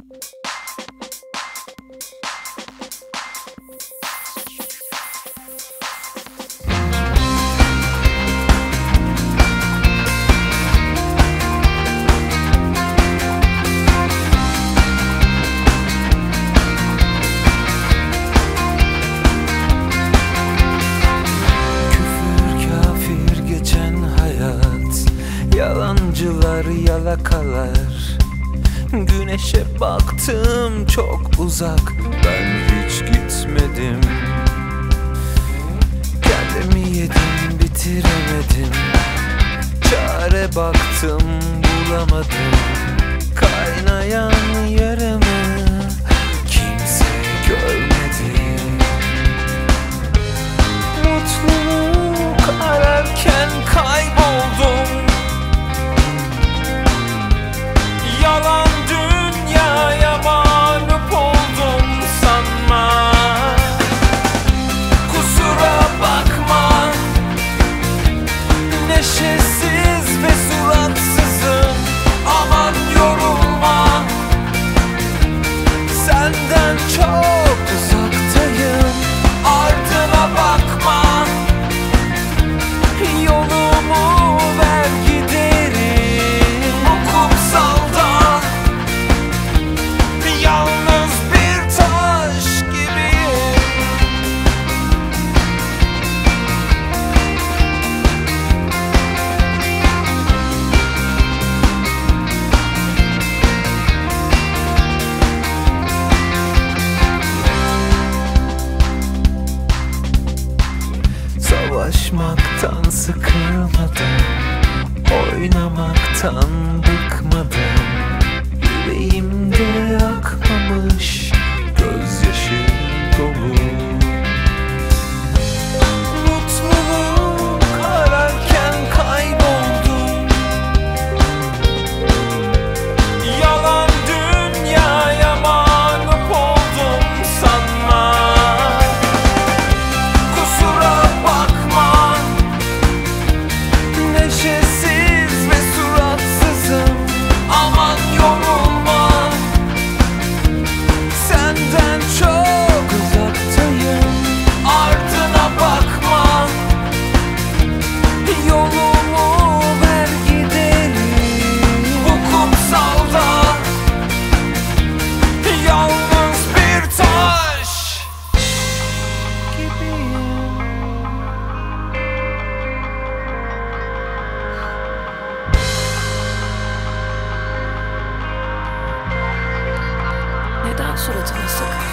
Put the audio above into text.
Yalancılar, yalakalar. Güneşe baktım çok uzak, ben hiç gitmedim. Kendimi yedim, bitiremedim. Çare baktım, bulamadım. Kaynayan yaramı kimse görmedi. Mutluluk ararken kayboldum. Yalan dünyaya mağlup oldum sanma. Kusura bakma, neşesiz ve suratsızım. Aman yorulma, senden çok uzaktayım. Ardına bakma, yolumu ver giderim. Bu kumsalda yalnız bir taş gibiyim. Savaşmaktan sıkılmadım, oynamaktan bıkmadım. Yüreğimde akmamış gözyaşı dolu. Mutluluk ararken kayboldum. Yalan dünyaya mağlup oldum sanma. Kusura bakma, neşesiz ve suratsızım. Aman yorulma, senden çok uzaktayım. Ardına bakma, yolumu ver gidelim. Bu kumsalda yalnız bir taş gibiyim. Neden suratına sık?